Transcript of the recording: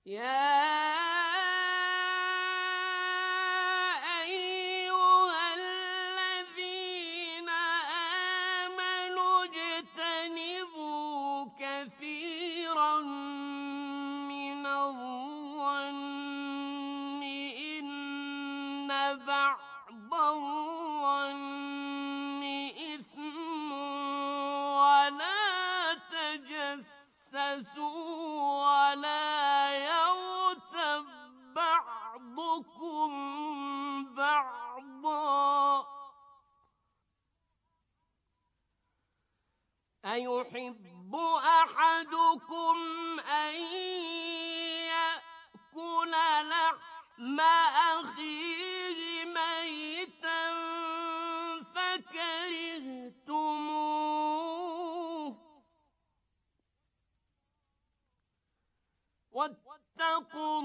يا أيها الذين آمنوا اجتنبوا كثيرا من الظن إن بعض الظن إثم ولا تجسسوا ولا يغتب بعضكم بعضا أيحب أحدكم أن يأكل لحم أخيه ميتا فكرهتموه واتقوا